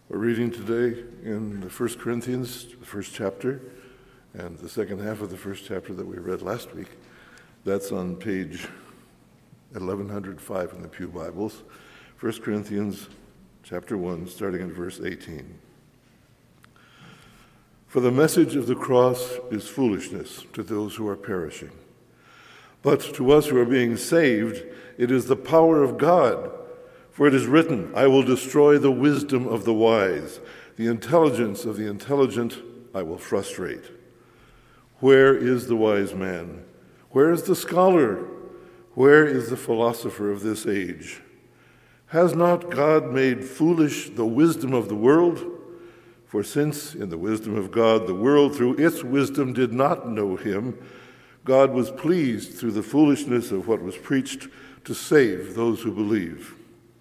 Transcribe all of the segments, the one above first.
We're reading today in the 1 Corinthians, the first chapter, and the second half of the first chapter that we read last week. That's on page 1105 in the Pew Bibles. 1 Corinthians chapter 1, starting in verse 18. For the message of the cross is foolishness to those who are perishing. But to us who are being saved, it is the power of God. For it is written, I will destroy the wisdom of the wise. The intelligence of the intelligent I will frustrate. Where is the wise man? Where is the scholar? Where is the philosopher of this age? Has not God made foolish the wisdom of the world? For since in the wisdom of God the world through its wisdom did not know him, God was pleased through the foolishness of what was preached to save those who believe.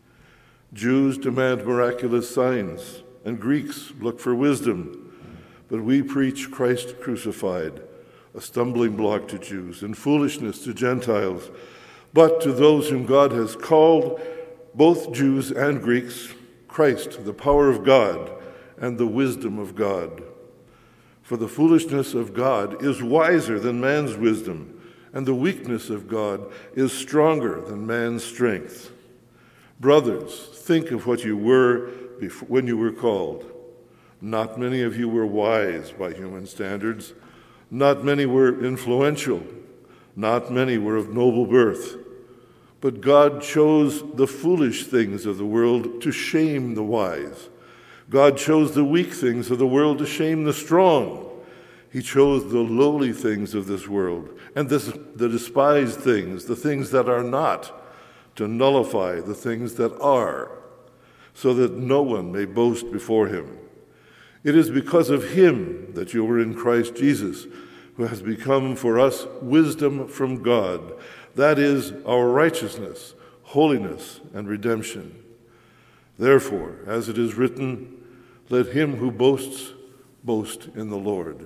Jews demand miraculous signs, and Greeks look for wisdom. But we preach Christ crucified, a stumbling block to Jews and foolishness to Gentiles. But to those whom God has called, both Jews and Greeks, Christ, the power of God and the wisdom of God. For the foolishness of God is wiser than man's wisdom, and the weakness of God is stronger than man's strength. Brothers, think of what you were when you were called. Not many of you were wise by human standards. Not many were influential. Not many were of noble birth. But God chose the foolish things of the world to shame the wise. God chose the weak things of the world to shame the strong. He chose the lowly things of this world and the despised things, the things that are not, to nullify the things that are, so that no one may boast before him. It is because of him that you are in Christ Jesus, who has become for us wisdom from God. That is our righteousness, holiness, and redemption. Therefore, as it is written, let him who boasts boast in the Lord.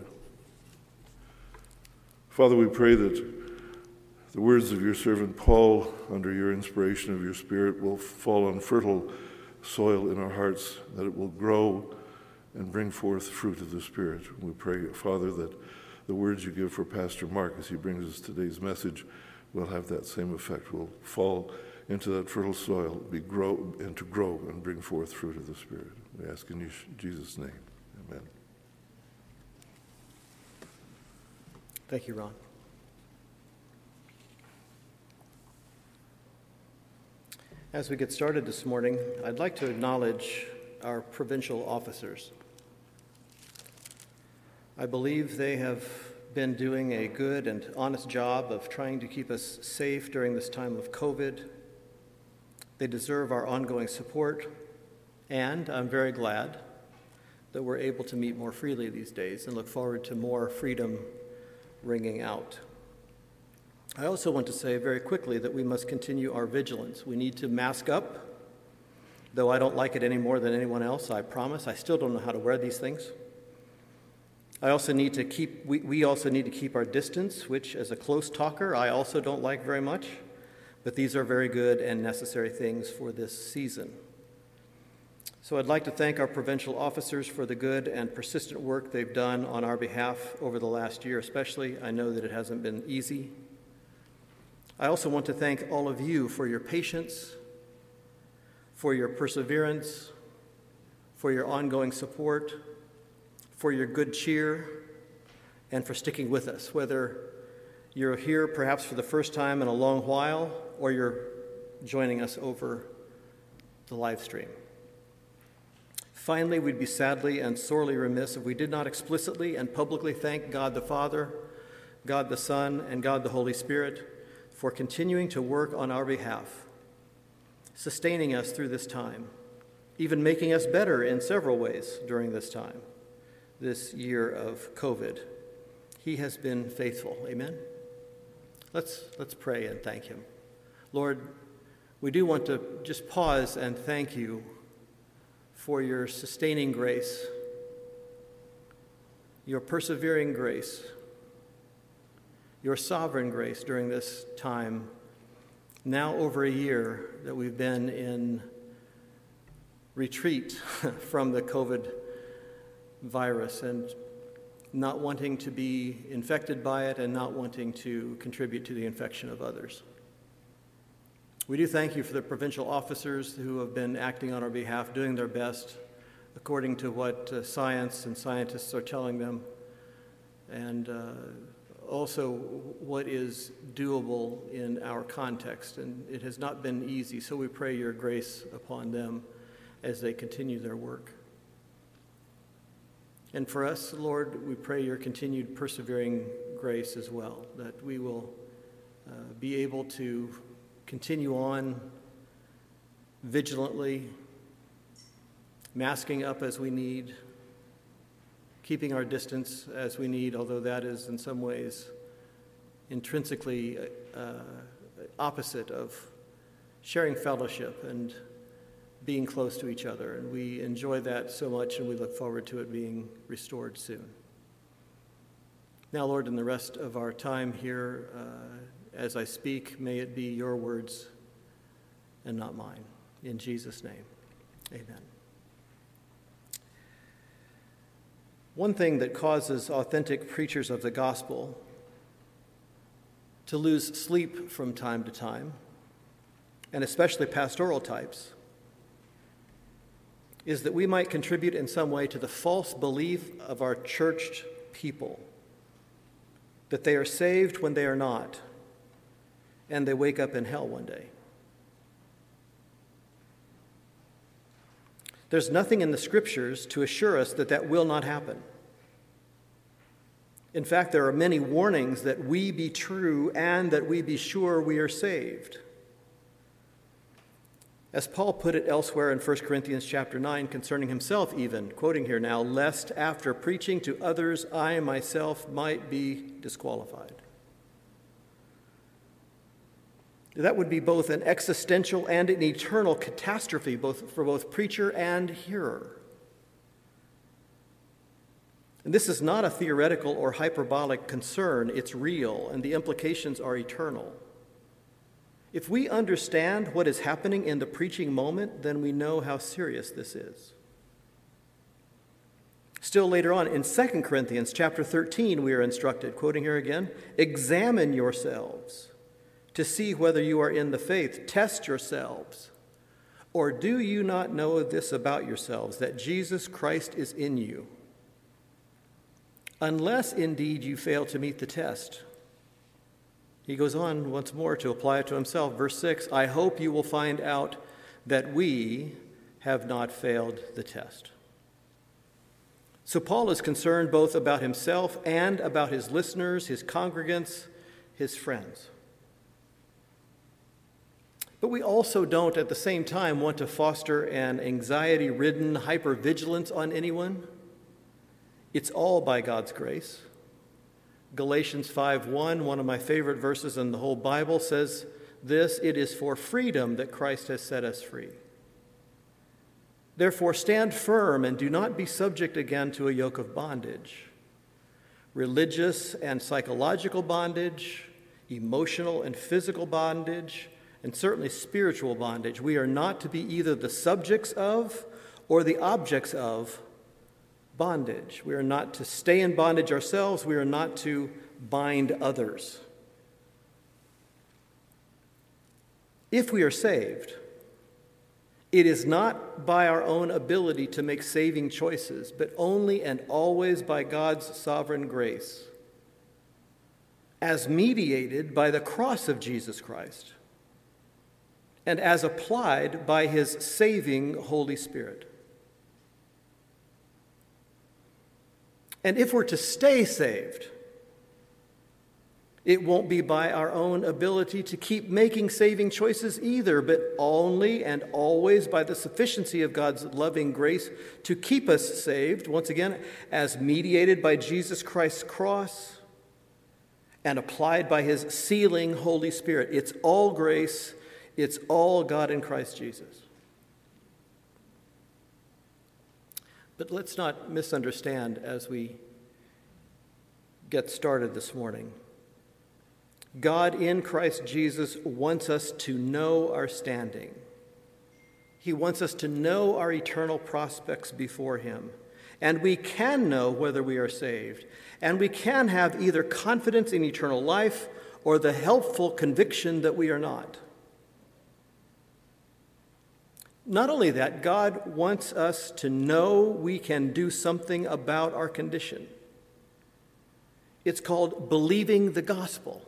Father, we pray that the words of your servant Paul, under your inspiration of your Spirit, will fall on fertile soil in our hearts, that it will grow and bring forth fruit of the Spirit. We pray, Father, that the words you give for Pastor Mark as he brings us today's message will have that same effect, will fall into that fertile soil, to grow and bring forth fruit of the Spirit. We ask in Jesus' name. Amen. Thank you, Ron. As we get started this morning, I'd like to acknowledge our provincial officers. I believe they have been doing a good and honest job of trying to keep us safe during this time of COVID. They deserve our ongoing support, and I'm very glad that we're able to meet more freely these days and look forward to more freedom ringing out. I also want to say very quickly that we must continue our vigilance. We need to mask up, though I don't like it any more than anyone else, I promise. I still don't know how to wear these things. We also need to keep our distance, which as a close talker, I also don't like very much. But these are very good and necessary things for this season. So I'd like to thank our provincial officers for the good and persistent work they've done on our behalf over the last year especially. I know that it hasn't been easy. I also want to thank all of you for your patience, for your perseverance, for your ongoing support, for your good cheer, and for sticking with us, whether you're here perhaps for the first time in a long while or you're joining us over the live stream. Finally, we'd be sadly and sorely remiss if we did not explicitly and publicly thank God the Father, God the Son, and God the Holy Spirit for continuing to work on our behalf, sustaining us through this time, even making us better in several ways during this time, this year of COVID. He has been faithful. Amen? Let's pray and thank him. Lord, we do want to just pause and thank you for your sustaining grace, your persevering grace, your sovereign grace during this time, now over a year that we've been in retreat from the COVID virus and not wanting to be infected by it and not wanting to contribute to the infection of others. We do thank you for the provincial officers who have been acting on our behalf, doing their best according to what science and scientists are telling them, and also what is doable in our context. And it has not been easy, so we pray your grace upon them as they continue their work. And for us, Lord, we pray your continued persevering grace as well, that we will be able to continue on vigilantly, masking up as we need, keeping our distance as we need, although that is in some ways intrinsically opposite of sharing fellowship and being close to each other. And we enjoy that so much, and we look forward to it being restored soon. Now, Lord, in the rest of our time here, as I speak, may it be your words and not mine. In Jesus' name, amen. One thing that causes authentic preachers of the gospel to lose sleep from time to time, and especially pastoral types, is that we might contribute in some way to the false belief of our churched people that they are saved when they are not, and they wake up in hell one day. There's nothing in the scriptures to assure us that that will not happen. In fact, there are many warnings that we be true and that we be sure we are saved. As Paul put it elsewhere in 1 Corinthians chapter 9 concerning himself even, quoting here now, lest after preaching to others I myself might be disqualified. That would be both an existential and an eternal catastrophe, for both preacher and hearer. And this is not a theoretical or hyperbolic concern. It's real, and the implications are eternal. If we understand what is happening in the preaching moment, then we know how serious this is. Still later on, in 2 Corinthians chapter 13, we are instructed, quoting here again, examine yourselves to see whether you are in the faith. Test yourselves. Or do you not know this about yourselves, that Jesus Christ is in you? Unless indeed you fail to meet the test. He goes on once more to apply it to himself. Verse 6, I hope you will find out that we have not failed the test. So Paul is concerned both about himself and about his listeners, his congregants, his friends. But we also don't at the same time want to foster an anxiety-ridden hypervigilance on anyone. It's all by God's grace. Galatians 5:1, one of my favorite verses in the whole Bible, says this, it is for freedom that Christ has set us free. Therefore stand firm and do not be subject again to a yoke of bondage. Religious and psychological bondage, emotional and physical bondage, and certainly spiritual bondage. We are not to be either the subjects of or the objects of bondage. We are not to stay in bondage ourselves. We are not to bind others. If we are saved, it is not by our own ability to make saving choices, but only and always by God's sovereign grace, as mediated by the cross of Jesus Christ, and as applied by his saving Holy Spirit. And if we're to stay saved, it won't be by our own ability to keep making saving choices either, but only and always by the sufficiency of God's loving grace to keep us saved, once again, as mediated by Jesus Christ's cross and applied by his sealing Holy Spirit. It's all grace. It's all God in Christ Jesus. But let's not misunderstand as we get started this morning. God in Christ Jesus wants us to know our standing. He wants us to know our eternal prospects before him. And we can know whether we are saved. And we can have either confidence in eternal life or the helpful conviction that we are not. Not only that, God wants us to know we can do something about our condition. It's called believing the gospel.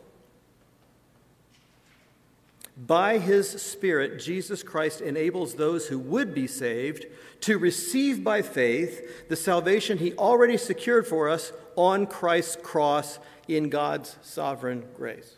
By his Spirit, Jesus Christ enables those who would be saved to receive by faith the salvation he already secured for us on Christ's cross in God's sovereign grace.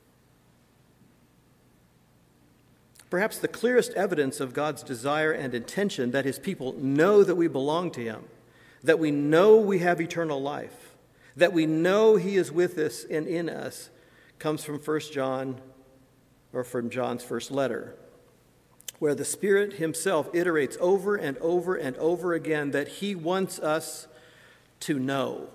Perhaps the clearest evidence of God's desire and intention that his people know that we belong to him, that we know we have eternal life, that we know he is with us and in us, comes from 1 John, or from John's first letter, where the Spirit himself iterates over and over and over again that he wants us to know.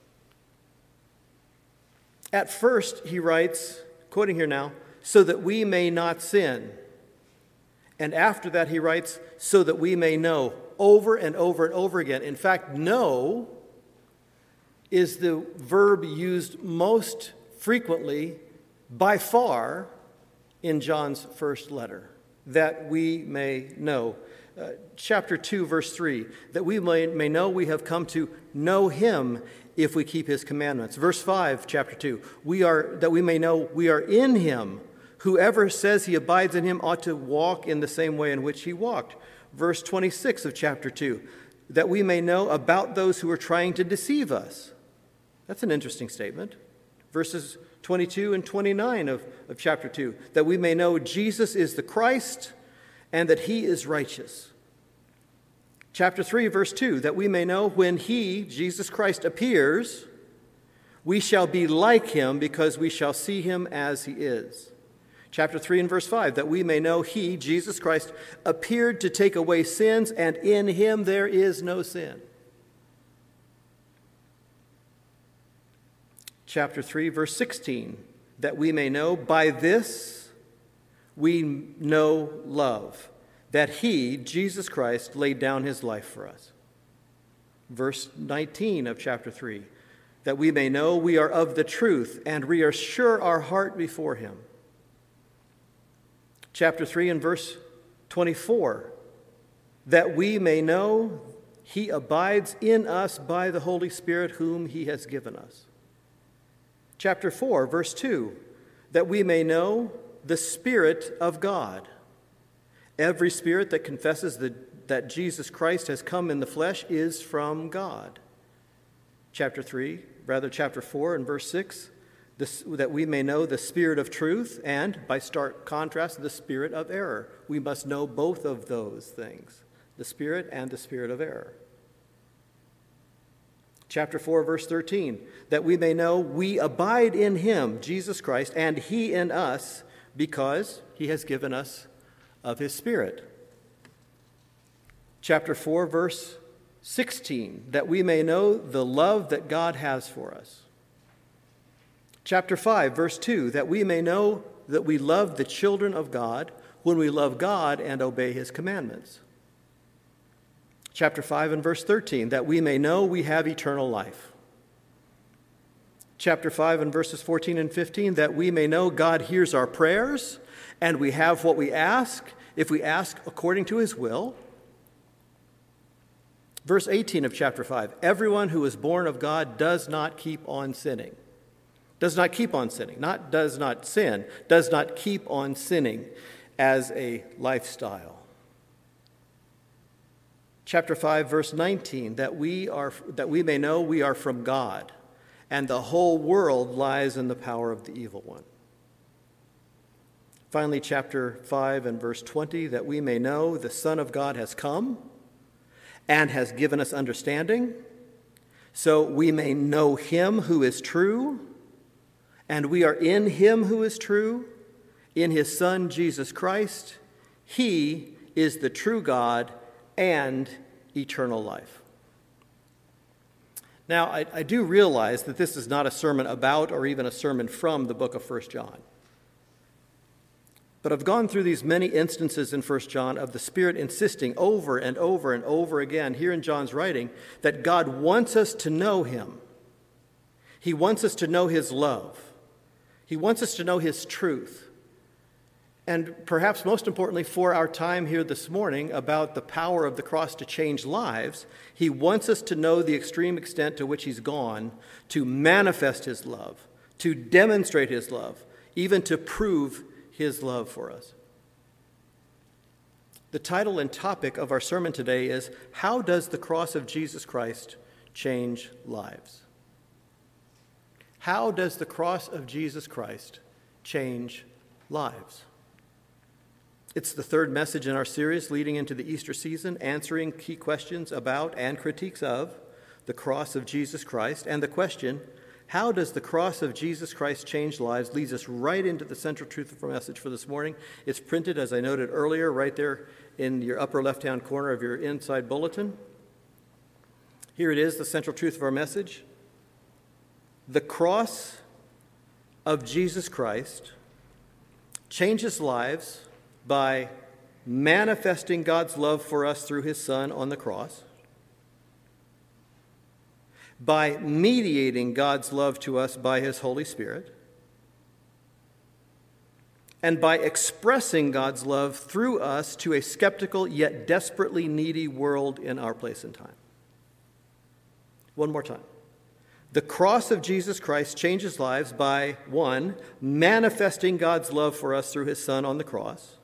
At first, he writes, quoting here now, so that we may not sin. And after that, he writes, so that we may know, over and over and over again. In fact, know is the verb used most frequently, by far, in John's first letter, that we may know. Chapter 2, verse 3, that we may know we have come to know him if we keep his commandments. Verse 5, chapter 2, that we may know we are in him. Whoever says he abides in him ought to walk in the same way in which he walked. Verse 26 of chapter 2, that we may know about those who are trying to deceive us. That's an interesting statement. Verses 22 and 29 of chapter 2, that we may know Jesus is the Christ and that he is righteous. Chapter 3, verse 2, that we may know when he, Jesus Christ, appears, we shall be like him because we shall see him as he is. Chapter 3 and verse 5, that we may know he, Jesus Christ, appeared to take away sins, and in him there is no sin. Chapter 3, verse 16, that we may know by this we know love, that he, Jesus Christ, laid down his life for us. Verse 19 of chapter 3, that we may know we are of the truth and reassure our heart before him. Chapter 3 and verse 24, that we may know he abides in us by the Holy Spirit whom he has given us. Chapter 4, verse 2, that we may know the Spirit of God. Every spirit that confesses that Jesus Christ has come in the flesh is from God. Chapter 4 and verse 6, that we may know the spirit of truth and, by stark contrast, the spirit of error. We must know both of those things, the spirit and the spirit of error. Chapter 4, verse 13, that we may know we abide in him, Jesus Christ, and he in us, because he has given us of his Spirit. Chapter 4, verse 16, that we may know the love that God has for us. Chapter 5, verse 2, that we may know that we love the children of God when we love God and obey his commandments. Chapter 5 and verse 13, that we may know we have eternal life. Chapter 5 and verses 14 and 15, that we may know God hears our prayers and we have what we ask if we ask according to his will. Verse 18 of chapter 5, everyone who is born of God does not keep on sinning. Does not keep on sinning, not does not sin, does not keep on sinning as a lifestyle. Chapter 5, verse 19, that we may know we are from God, and the whole world lies in the power of the evil one. Finally, chapter 5 and verse 20, that we may know the Son of God has come and has given us understanding, so we may know him who is true, and we are in him who is true, in his Son, Jesus Christ. He is the true God and eternal life. Now, I do realize that this is not a sermon about or even a sermon from the book of 1 John. But I've gone through these many instances in 1 John of the Spirit insisting over and over and over again here in John's writing that God wants us to know him. He wants us to know his love. He wants us to know his truth. And perhaps most importantly for our time here this morning about the power of the cross to change lives, he wants us to know the extreme extent to which he's gone to manifest his love, to demonstrate his love, even to prove his love for us. The title and topic of our sermon today is, How Does the Cross of Jesus Christ Change Lives? How does the cross of Jesus Christ change lives? It's the third message in our series leading into the Easter season, answering key questions about and critiques of the cross of Jesus Christ. And the question, how does the cross of Jesus Christ change lives, leads us right into the central truth of our message for this morning. It's printed, as I noted earlier, right there in your upper left-hand corner of your inside bulletin. Here it is, the central truth of our message. The cross of Jesus Christ changes lives by manifesting God's love for us through his Son on the cross, by mediating God's love to us by his Holy Spirit, and by expressing God's love through us to a skeptical yet desperately needy world in our place and time. One more time. The cross of Jesus Christ changes lives by, 1, manifesting God's love for us through his Son on the cross.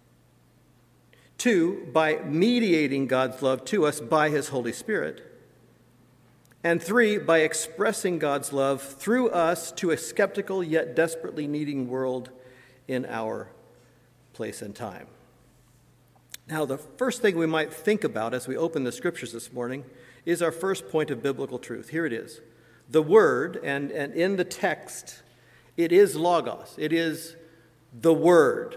2, by mediating God's love to us by his Holy Spirit. And 3, by expressing God's love through us to a skeptical yet desperately needing world in our place and time. Now, the first thing we might think about as we open the scriptures this morning is our first point of biblical truth. Here it is. The word, and in the text, it is logos. It is the word.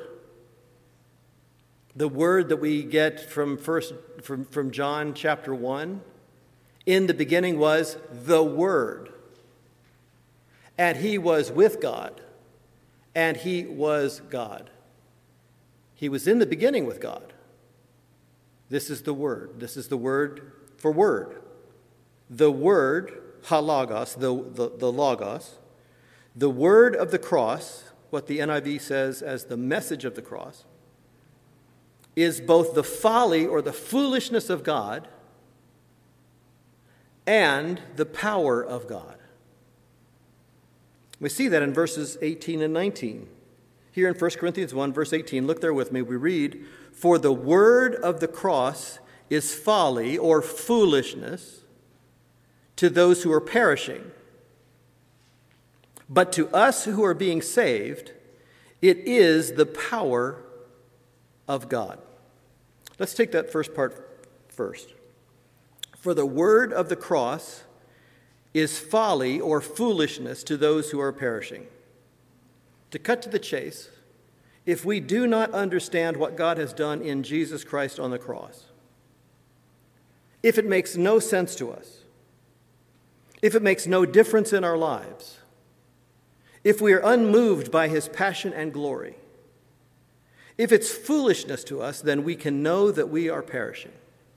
The word that we get from John chapter 1. In the beginning was the Word, and he was with God, and he was God. He was in the beginning with God. This is the Word. This is the word for word. The Word, halagos, the logos, the word of the cross, what the NIV says as the message of the cross, is both the folly or the foolishness of God and the power of God. We see that in verses 18 and 19. Here in 1 Corinthians 1, verse 18, look there with me. We read, "For the word of the cross is folly or foolishness to those who are perishing. But to us who are being saved, it is the power of God." Let's take that first part first. For the word of the cross is folly or foolishness to those who are perishing. To cut to the chase, if we do not understand what God has done in Jesus Christ on the cross, if it makes no sense to us, if it makes no difference in our lives, if we are unmoved by his passion and glory, if it's foolishness to us, then we can know that we are perishing.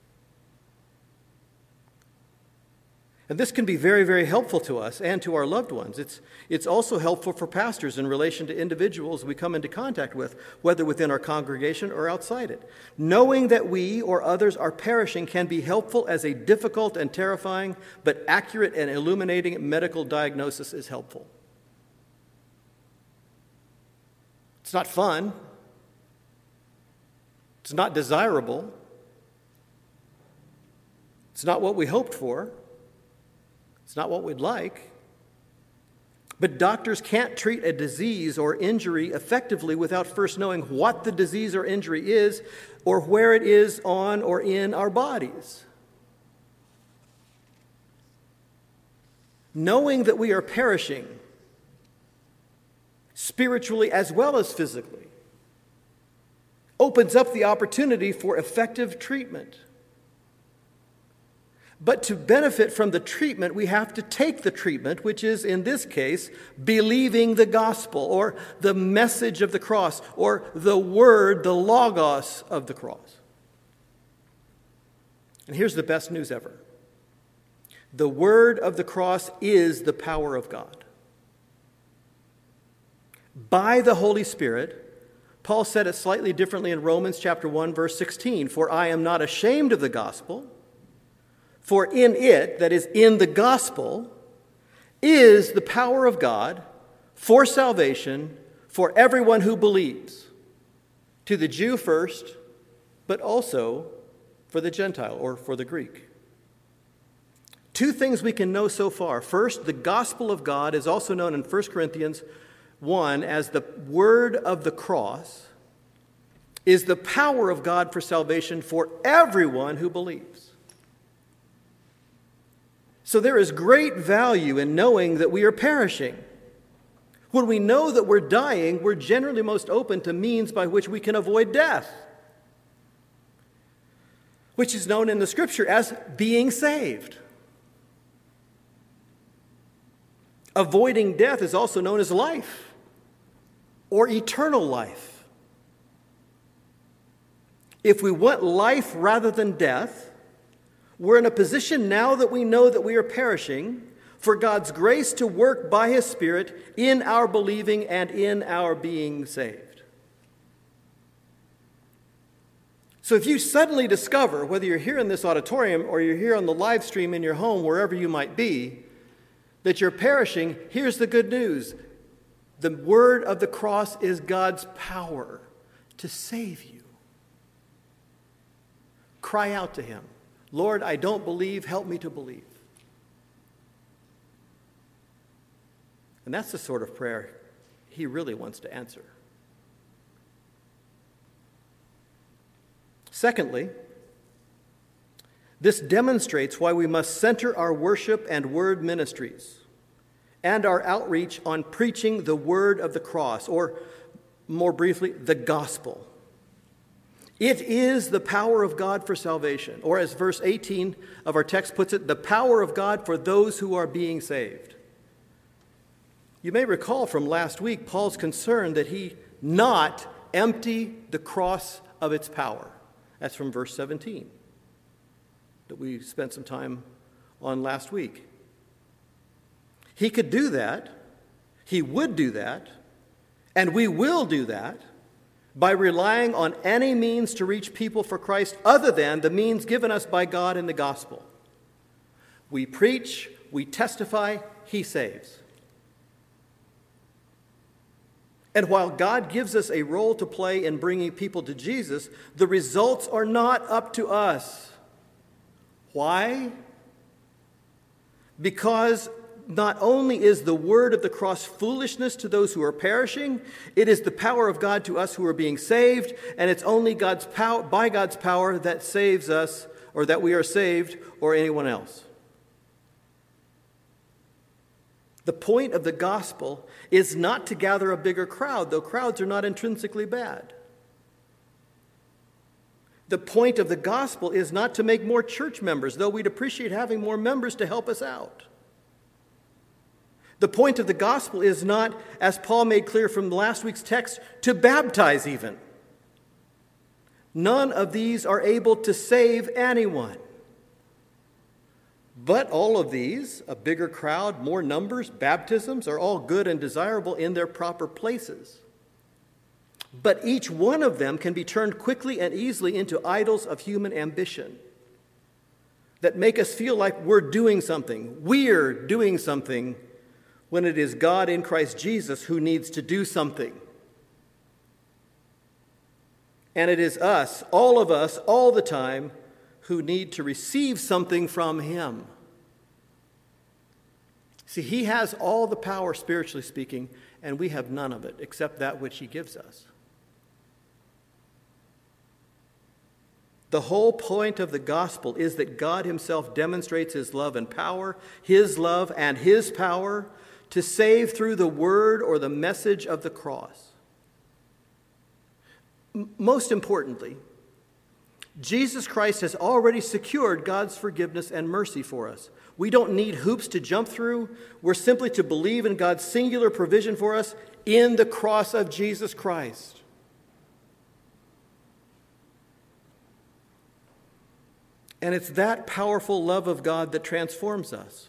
And this can be very, very helpful to us and to our loved ones. It's also helpful for pastors in relation to individuals we come into contact with, whether within our congregation or outside it. Knowing that we or others are perishing can be helpful as a difficult and terrifying, but accurate and illuminating medical diagnosis is helpful. It's not fun. It's not desirable. It's not what we hoped for. It's not what we'd like. But doctors can't treat a disease or injury effectively without first knowing what the disease or injury is or where it is on or in our bodies. Knowing that we are perishing, spiritually as well as physically, opens up the opportunity for effective treatment. But to benefit from the treatment, we have to take the treatment, which is, in this case, believing the gospel, or the message of the cross, or the word, the logos of the cross. And here's the best news ever. The word of the cross is the power of God. By the Holy Spirit, Paul said it slightly differently in Romans chapter 1, verse 16, "For I am not ashamed of the gospel, for in it," that is, in the gospel, "is the power of God for salvation for everyone who believes, to the Jew first, but also for the Gentile," or for the Greek. Two things we can know so far. First, the gospel of God is also known in 1 Corinthians 1 as the word of the cross, is the power of God for salvation for everyone who believes. So there is great value in knowing that we are perishing. When we know that we're dying, we're generally most open to means by which we can avoid death, which is known in the Scripture as being saved. Avoiding death is also known as life or eternal life. If we want life rather than death, we're in a position now that we know that we are perishing for God's grace to work by His Spirit in our believing and in our being saved. So if you suddenly discover, whether you're here in this auditorium or you're here on the live stream in your home, wherever you might be, that you're perishing, here's the good news. The word of the cross is God's power to save you. Cry out to Him. "Lord, I don't believe, help me to believe." And that's the sort of prayer He really wants to answer. Secondly, this demonstrates why we must center our worship and word ministries and our outreach on preaching the word of the cross, or more briefly, the gospel. It is the power of God for salvation, or as verse 18 of our text puts it, the power of God for those who are being saved. You may recall from last week Paul's concern that he not empty the cross of its power. That's from verse 17 that we spent some time on last week. He could do that, he would do that, and we will do that by relying on any means to reach people for Christ other than the means given us by God in the gospel. We preach, we testify, He saves. And while God gives us a role to play in bringing people to Jesus, the results are not up to us. Why? Because not only is the word of the cross foolishness to those who are perishing, it is the power of God to us who are being saved, and it's only God's power, by God's power that saves us, or that we are saved, or anyone else. The point of the gospel is not to gather a bigger crowd, though crowds are not intrinsically bad. The point of the gospel is not to make more church members, though we'd appreciate having more members to help us out. The point of the gospel is not, as Paul made clear from last week's text, to baptize even. None of these are able to save anyone. But all of these, a bigger crowd, more numbers, baptisms, are all good and desirable in their proper places. But each one of them can be turned quickly and easily into idols of human ambition that make us feel like we're doing something. We're doing something when it is God in Christ Jesus who needs to do something. And it is us, all the time, who need to receive something from Him. See, He has all the power, spiritually speaking, and we have none of it except that which He gives us. The whole point of the gospel is that God Himself demonstrates His love and power, His love and His power, to save through the word or the message of the cross. Most importantly, Jesus Christ has already secured God's forgiveness and mercy for us. We don't need hoops to jump through. We're simply to believe in God's singular provision for us in the cross of Jesus Christ. And it's that powerful love of God that transforms us,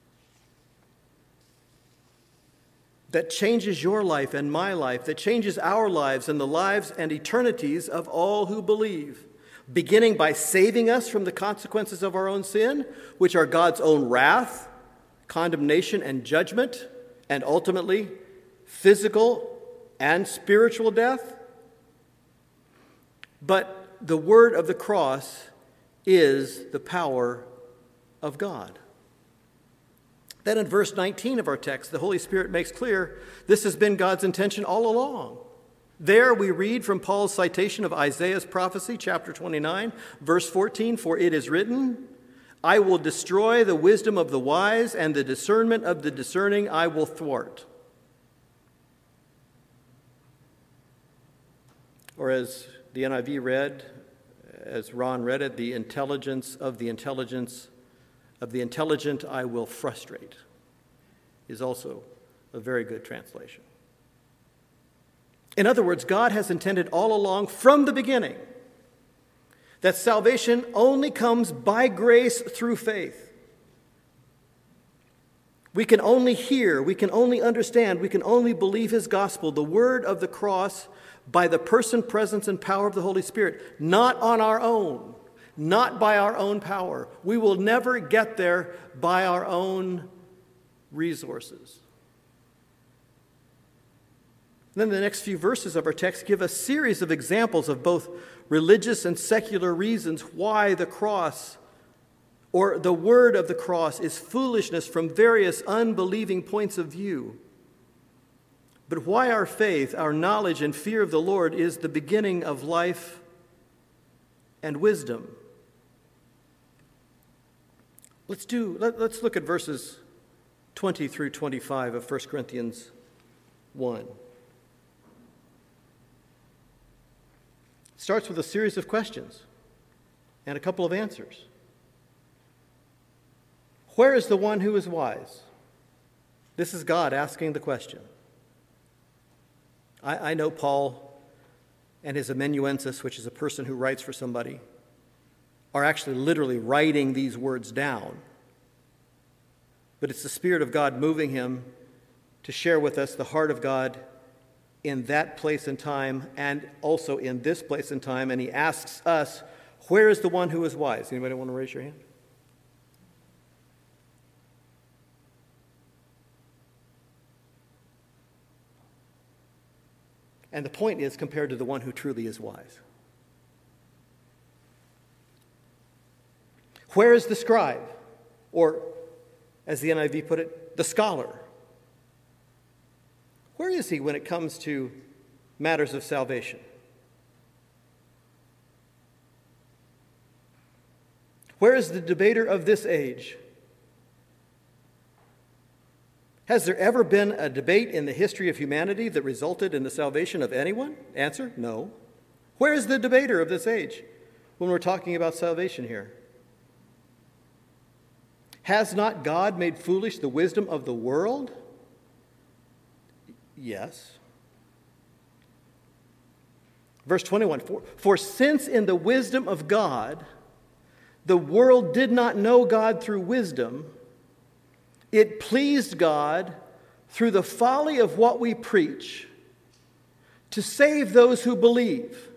that changes your life and my life, that changes our lives and the lives and eternities of all who believe, beginning by saving us from the consequences of our own sin, which are God's own wrath, condemnation, and judgment, and ultimately physical and spiritual death. But the word of the cross is the power of God. Then in verse 19 of our text, the Holy Spirit makes clear this has been God's intention all along. There we read from Paul's citation of Isaiah's prophecy, chapter 29, verse 14, "For it is written, I will destroy the wisdom of the wise, and the discernment of the discerning I will thwart." Or as the NIV read, as Ron read it, the intelligence of the intelligent I will frustrate is also a very good translation. In other words, God has intended all along from the beginning that salvation only comes by grace through faith. We can only hear, we can only understand, we can only believe his gospel, the word of the cross, by the person, presence, and power of the Holy Spirit, not on our own, not by our own power. We will never get there by our own resources. Then the next few verses of our text give a series of examples of both religious and secular reasons why the cross, or the word of the cross, is foolishness from various unbelieving points of view. But why our faith, our knowledge, and fear of the Lord is the beginning of life and wisdom. Let's look at verses 20 through 25 of 1 Corinthians 1. It starts with a series of questions and a couple of answers. Where is the one who is wise? This is God asking the question. I know Paul and his amanuensis, which is a person who writes for somebody, are actually literally writing these words down. But it's the Spirit of God moving him to share with us the heart of God in that place and time, and also in this place and time. And he asks us, where is the one who is wise? Anybody want to raise your hand? And the point is compared to the one who truly is wise. Where is the scribe? Or, as the NIV put it, the scholar? Where is he when it comes to matters of salvation? Where is the debater of this age? Has there ever been a debate in the history of humanity that resulted in the salvation of anyone? Answer, no. Where is the debater of this age when we're talking about salvation here? Has not God made foolish the wisdom of the world? Yes. Verse 21, for since in the wisdom of God, the world did not know God through wisdom, it pleased God, through the folly of what we preach, to save those who believe.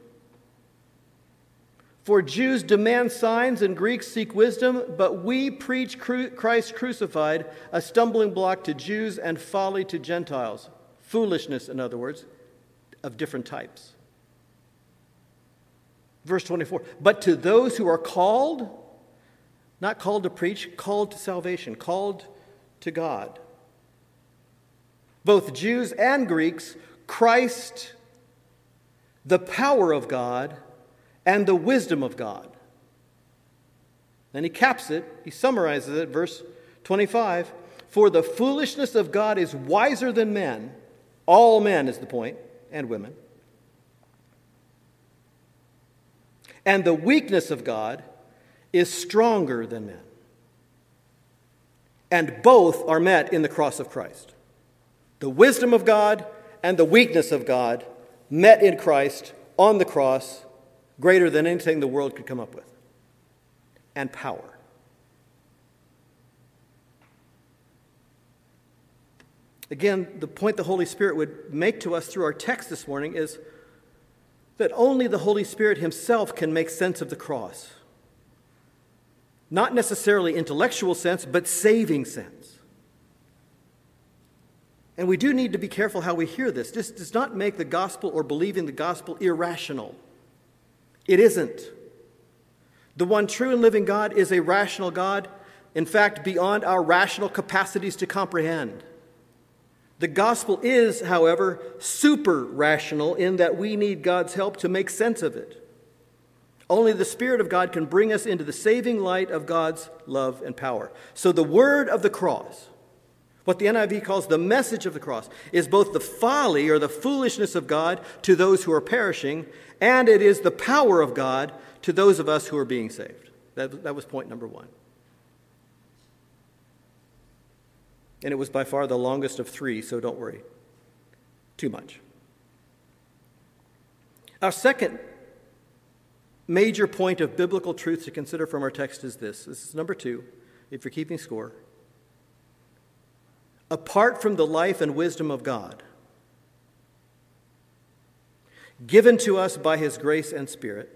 For Jews demand signs and Greeks seek wisdom, but we preach Christ crucified, a stumbling block to Jews and folly to Gentiles. Foolishness, in other words, of different types. Verse 24, but to those who are called, not called to preach, called to salvation, called to God, both Jews and Greeks, Christ, the power of God, and the wisdom of God. Then he caps it, he summarizes it, verse 25, for the foolishness of God is wiser than men, all men is the point, and women. and the weakness of God is stronger than men. And both are met in the cross of Christ. The wisdom of God and the weakness of God met in Christ on the cross, greater than anything the world could come up with. And power. Again, the point the Holy Spirit would make to us through our text this morning is that only the Holy Spirit himself can make sense of the cross. Not necessarily intellectual sense, but saving sense. And we do need to be careful how we hear this. This does not make the gospel or believing the gospel irrational. It isn't. The one true and living God is a rational God, in fact, beyond our rational capacities to comprehend. The gospel is, however, super rational in that we need God's help to make sense of it. Only the Spirit of God can bring us into the saving light of God's love and power. So the word of the cross, what the NIV calls the message of the cross, is both the folly or the foolishness of God to those who are perishing, and it is the power of God to those of us who are being saved. That was point number one. And it was by far the longest of three, so don't worry too much. Our second major point of biblical truth to consider from our text is this. This is number 2, if you're keeping score. Apart from the life and wisdom of God, given to us by his grace and Spirit,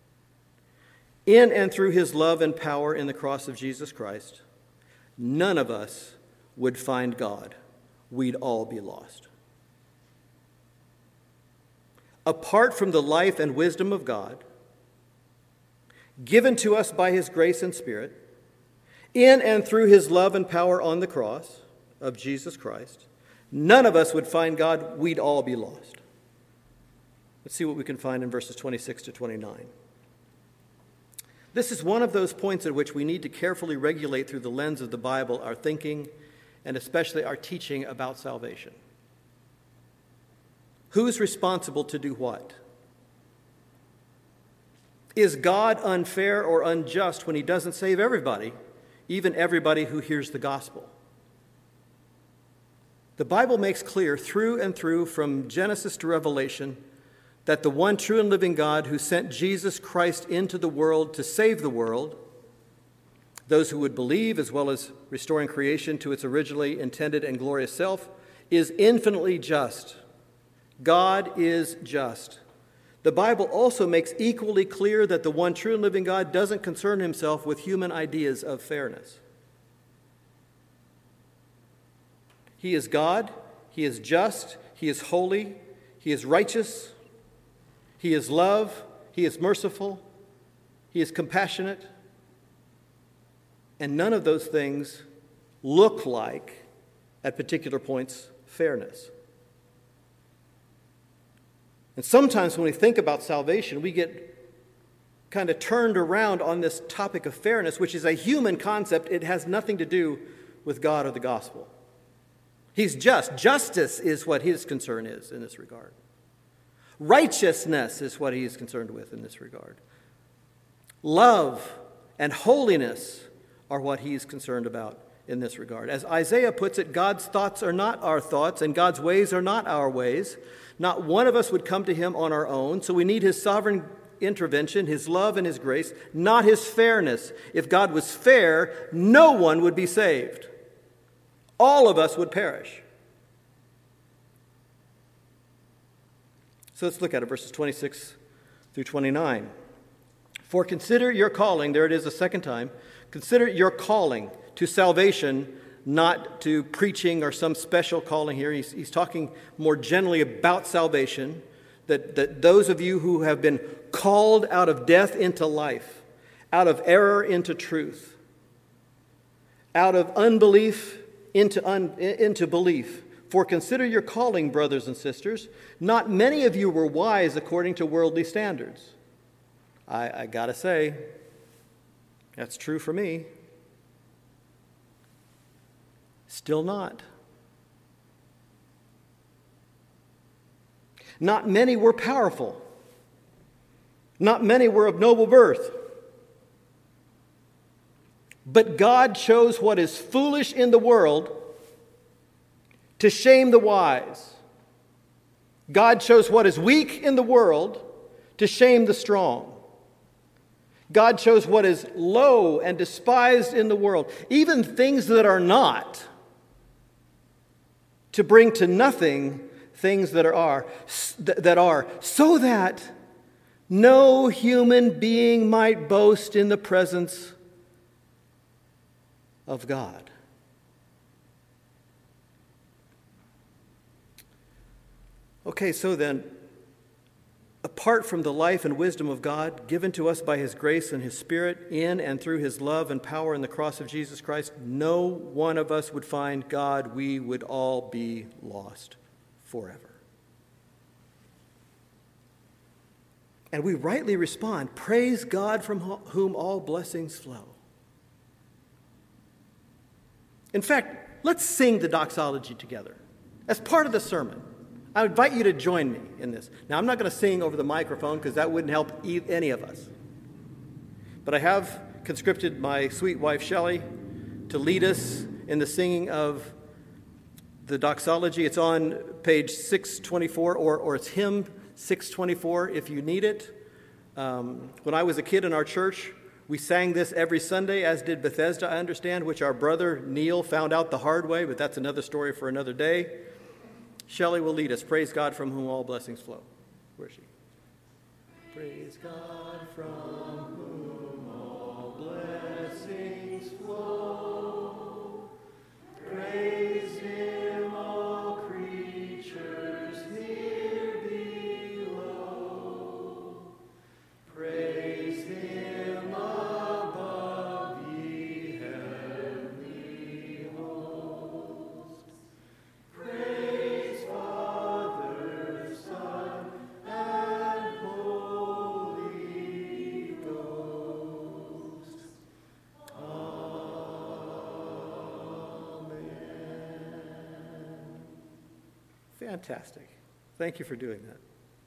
in and through his love and power in the cross of Jesus Christ, none of us would find God. We'd all be lost. Apart from the life and wisdom of God, given to us by his grace and Spirit, in and through his love and power on the cross of Jesus Christ, none of us would find God. We'd all be lost. Let's see what we can find in verses 26 to 29. This is one of those points at which we need to carefully regulate through the lens of the Bible our thinking and especially our teaching about salvation. Who's responsible to do what? Is God unfair or unjust when he doesn't save everybody, even everybody who hears the gospel? The Bible makes clear through and through, from Genesis to Revelation, that the one true and living God who sent Jesus Christ into the world to save the world, those who would believe, as well as restoring creation to its originally intended and glorious self, is infinitely just. God is just. The Bible also makes equally clear that the one true and living God doesn't concern himself with human ideas of fairness. He is God, he is just, he is holy, he is righteous, he is love, he is merciful, he is compassionate. And none of those things look like, at particular points, fairness. And sometimes when we think about salvation, we get kind of turned around on this topic of fairness, which is a human concept. It has nothing to do with God or the gospel. He's just. Justice is what his concern is in this regard. Righteousness is what he is concerned with in this regard. Love and holiness are what he's concerned about in this regard. As Isaiah puts it, God's thoughts are not our thoughts, and God's ways are not our ways. Not one of us would come to him on our own, so we need his sovereign intervention, his love and his grace, not his fairness. If God was fair, no one would be saved. All of us would perish. So let's look at it, verses 26 through 29. For consider your calling, there it is a second time, consider your calling to salvation, not to preaching or some special calling here. He's talking more generally about salvation, that those of you who have been called out of death into life, out of error into truth, out of unbelief into belief. For consider your calling, brothers and sisters. Not many of you were wise according to worldly standards. I gotta say, that's true for me. Still not. Not many were powerful. Not many were of noble birth. But God chose what is foolish in the world to shame the wise. God chose what is weak in the world to shame the strong. God chose what is low and despised in the world, even things that are not, to bring to nothing things that are, so that no human being might boast in the presence of God. Okay, so then, apart from the life and wisdom of God given to us by His grace and His Spirit in and through His love and power in the cross of Jesus Christ, no one of us would find God. We would all be lost forever. And we rightly respond, praise God from whom all blessings flow. In fact, let's sing the doxology together as part of the sermon. I invite you to join me in this. Now, I'm not going to sing over the microphone because that wouldn't help any of us. But I have conscripted my sweet wife, Shelley, to lead us in the singing of the doxology. It's on page 624, or it's hymn 624 if you need it. When I was a kid in our church, we sang this every Sunday, as did Bethesda, I understand, which our brother Neil found out the hard way, but that's another story for another day. Shelley will lead us. Praise God from whom all blessings flow. Where is she? Praise God from whom all blessings flow. Praise Him, all creatures near below. Praise Him above, ye heavenly hosts. Praise Father, Son, and Holy Ghost. Amen. Fantastic. Thank you for doing that.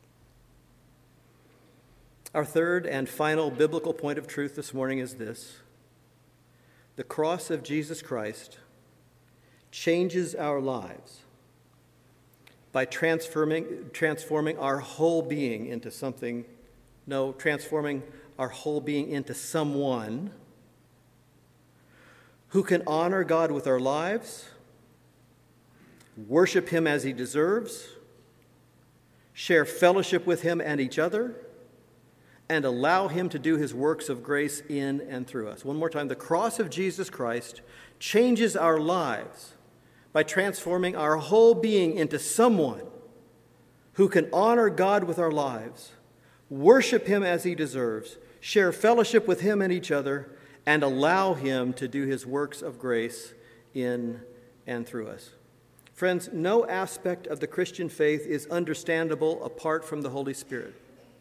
Our third and final biblical point of truth this morning is this: the cross of Jesus Christ changes our lives by transforming our whole being into transforming our whole being into someone who can honor God with our lives, worship Him as He deserves, share fellowship with Him and each other, and allow Him to do His works of grace in and through us. One more time, the cross of Jesus Christ changes our lives by transforming our whole being into someone who can honor God with our lives, worship Him as He deserves, share fellowship with Him and each other, and allow Him to do His works of grace in and through us. Friends, no aspect of the Christian faith is understandable apart from the Holy Spirit.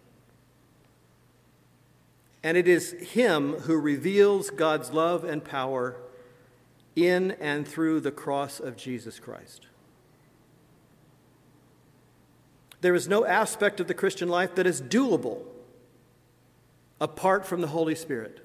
And it is Him who reveals God's love and power in and through the cross of Jesus Christ. There is no aspect of the Christian life that is doable apart from the Holy Spirit.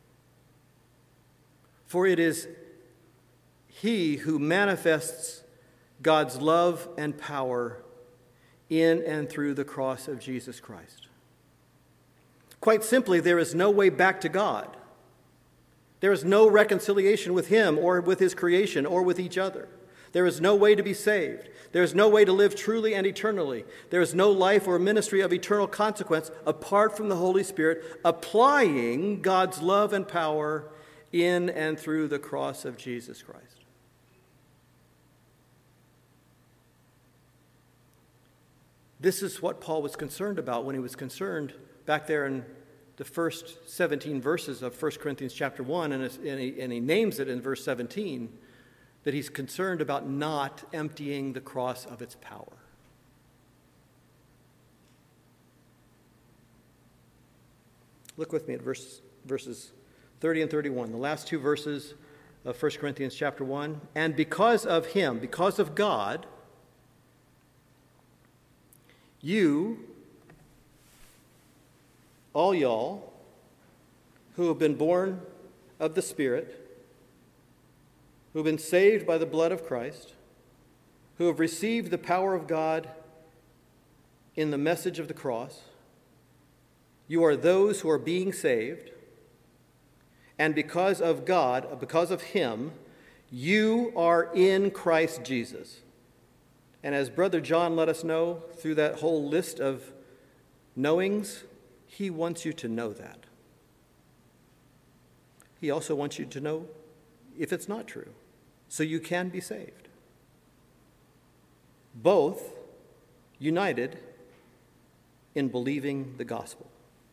For it is He who manifests God's love and power in and through the cross of Jesus Christ. Quite simply, there is no way back to God. There is no reconciliation with Him or with His creation or with each other. There is no way to be saved. There is no way to live truly and eternally. There is no life or ministry of eternal consequence apart from the Holy Spirit applying God's love and power in and through the cross of Jesus Christ. This is what Paul was concerned about when he was concerned back there in the first 17 verses of 1 Corinthians chapter 1, and he names it in verse 17, that he's concerned about not emptying the cross of its power. Look with me at verses 30 and 31, the last two verses of 1 Corinthians chapter 1. And because of Him, because of God, you all y'all who have been born of the Spirit, who have been saved by the blood of Christ, who have received the power of God in the message of the cross. You are those who are being saved, and because of God, because of Him, you are in Christ Jesus. And as Brother John let us know through that whole list of knowings, he wants you to know that. He also wants you to know if it's not true, so you can be saved. Both united in believing the gospel.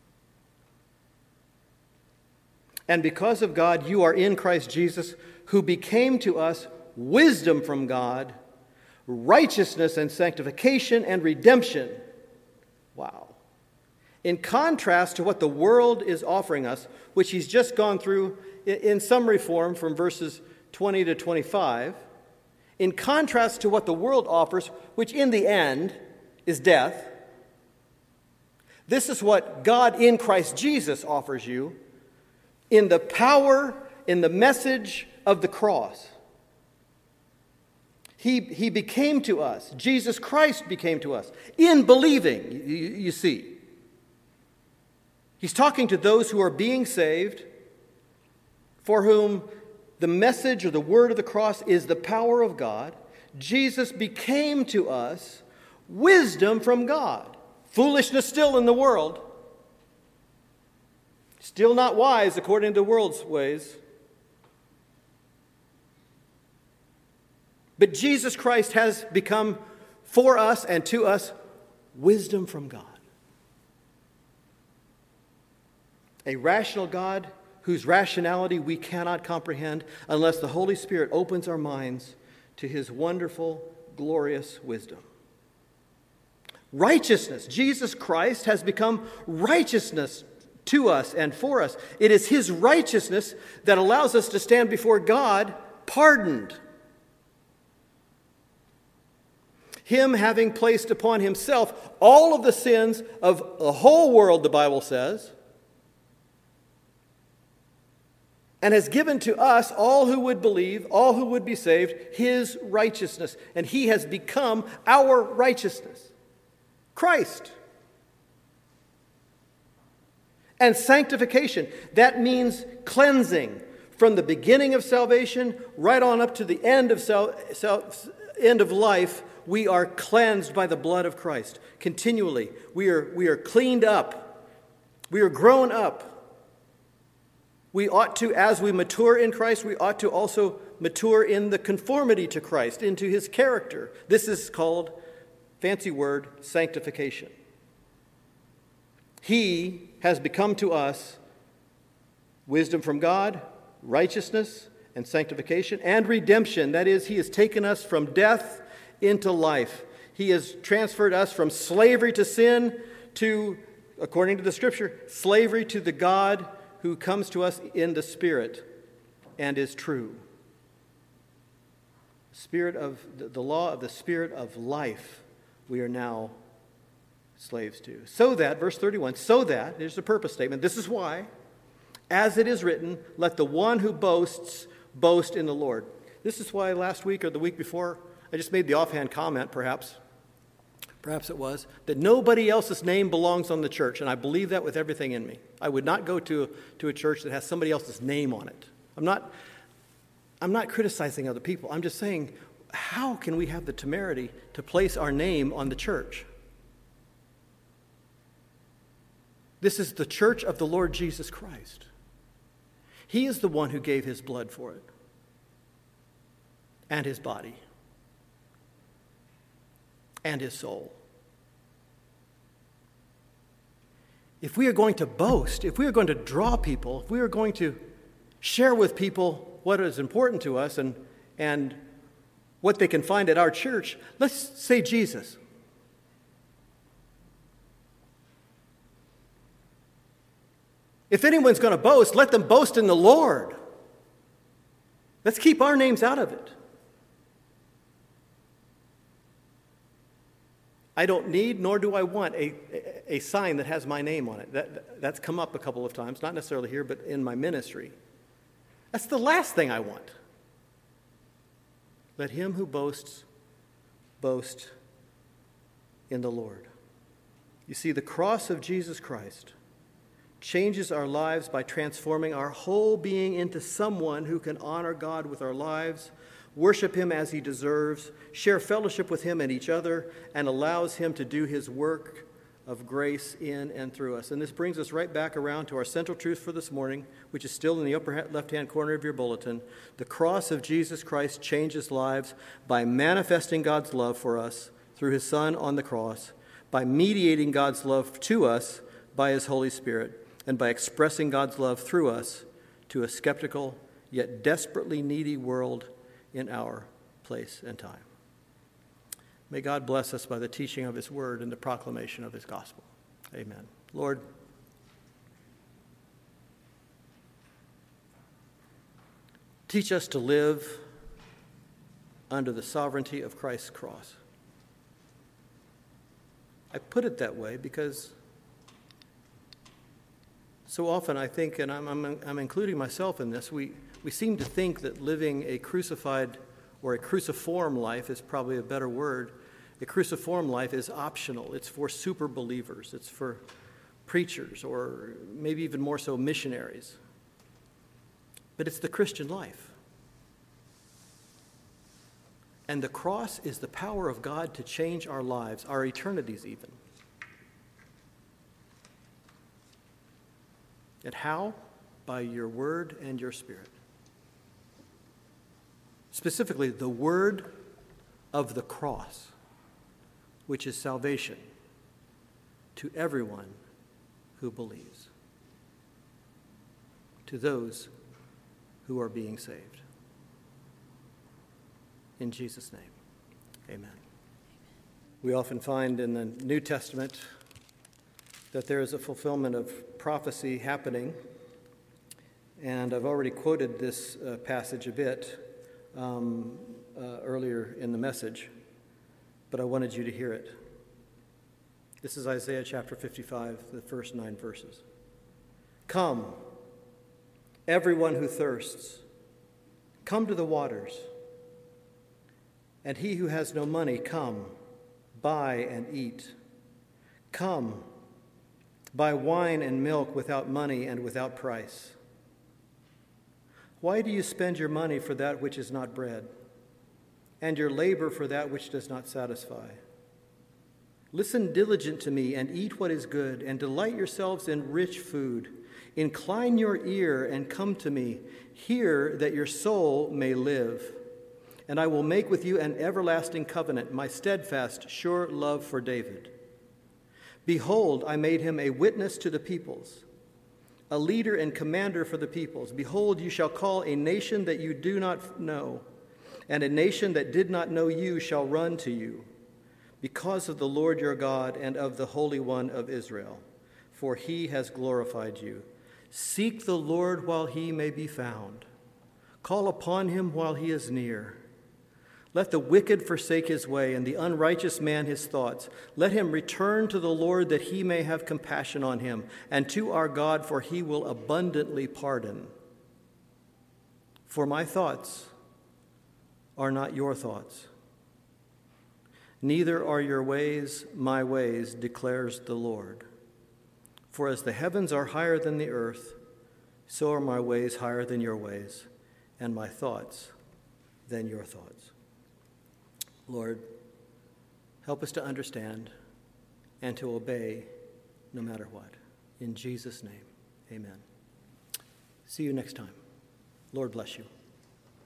And because of God, you are in Christ Jesus, who became to us wisdom from God, righteousness and sanctification and redemption. Wow. In contrast to what the world is offering us, which he's just gone through in summary form from verses 20 to 25, in contrast to what the world offers, which in the end is death, this is what God in Christ Jesus offers you in the power, in the message of the cross. He became to us. Jesus Christ became to us in believing, you see. He's talking to those who are being saved, for whom the message or the word of the cross is the power of God. Jesus became to us wisdom from God. Foolishness still in the world. Still not wise according to the world's ways. But Jesus Christ has become for us and to us wisdom from God. A rational God whose rationality we cannot comprehend unless the Holy Spirit opens our minds to his wonderful, glorious wisdom. Righteousness. Jesus Christ has become righteousness to us and for us. It is his righteousness that allows us to stand before God pardoned. Him having placed upon himself all of the sins of the whole world, the Bible says, and has given to us, all who would believe, all who would be saved, his righteousness. And he has become our righteousness. Christ. And sanctification. That means cleansing from the beginning of salvation right on up to the end of life. We are cleansed by the blood of Christ. Continually. We are cleaned up. We are grown up. We ought to, as we mature in Christ, we ought to also mature in the conformity to Christ, into his character. This is called, fancy word, sanctification. He has become to us wisdom from God, righteousness and sanctification, and redemption. That is, he has taken us from death into life. He has transferred us from slavery to sin to, according to the Scripture, slavery to the God who comes to us in the Spirit and is true. Spirit of the law of the Spirit of life we are now slaves to. So that, verse 31, so that, there's the purpose statement, this is why, as it is written, let the one who boasts boast in the Lord. This is why last week or the week before, I just made the offhand comment, perhaps it was, that nobody else's name belongs on the church, and I believe that with everything in me. I would not go to a church that has somebody else's name on it. I'm not criticizing other people. I'm just saying, how can we have the temerity to place our name on the church? This is the church of the Lord Jesus Christ. He is the one who gave his blood for it and his body and his soul. If we are going to boast, if we are going to draw people, if we are going to share with people what is important to us and what they can find at our church, let's say Jesus. If anyone's going to boast, let them boast in the Lord. Let's keep our names out of it. I don't need, nor do I want, a sign that has my name on it. That's come up a couple of times, not necessarily here, but in my ministry. That's the last thing I want. Let him who boasts, boast in the Lord. You see, the cross of Jesus Christ changes our lives by transforming our whole being into someone who can honor God with our lives, worship him as he deserves, share fellowship with him and each other, and allows him to do his work of grace in and through us. And this brings us right back around to our central truth for this morning, which is still in the upper left-hand corner of your bulletin. The cross of Jesus Christ changes lives by manifesting God's love for us through his Son on the cross, by mediating God's love to us by his Holy Spirit, and by expressing God's love through us to a skeptical yet desperately needy world in our place and time. May God bless us by the teaching of his word and the proclamation of his gospel. Amen. Lord, teach us to live under the sovereignty of Christ's cross. I put it that way because so often I think, and I'm including myself in this, we seem to think that living a crucified or a cruciform life is probably a better word. A cruciform life is optional. It's for super believers. It's for preachers or maybe even more so missionaries. But it's the Christian life. And the cross is the power of God to change our lives, our eternities even. And how? By your word and your spirit. Specifically, the word of the cross, which is salvation to everyone who believes, to those who are being saved. In Jesus' name, amen. We often find in the New Testament that there is a fulfillment of prophecy happening, and I've already quoted this passage a bit earlier in the message, but I wanted you to hear it. This is Isaiah chapter 55, the first 9 verses. Come, everyone who thirsts, come to the waters. And he who has no money, come, buy and eat. Come, buy wine and milk without money and without price. Why do you spend your money for that which is not bread, and your labor for that which does not satisfy? Listen diligent to me and eat what is good, and delight yourselves in rich food. Incline your ear and come to me. Hear that your soul may live. And I will make with you an everlasting covenant, my steadfast, sure love for David. Behold, I made him a witness to the peoples, a leader and commander for the peoples. Behold, you shall call a nation that you do not know, and a nation that did not know you shall run to you, because of the Lord your God and of the Holy One of Israel, for he has glorified you. Seek the Lord while he may be found. Call upon him while he is near. Let the wicked forsake his way, and the unrighteous man his thoughts. Let him return to the Lord, that he may have compassion on him, and to our God, for he will abundantly pardon. For my thoughts are not your thoughts, neither are your ways my ways, declares the Lord. For as the heavens are higher than the earth, so are my ways higher than your ways, and my thoughts than your thoughts. Lord, help us to understand and to obey no matter what. In Jesus' name, amen. See you next time. Lord bless you.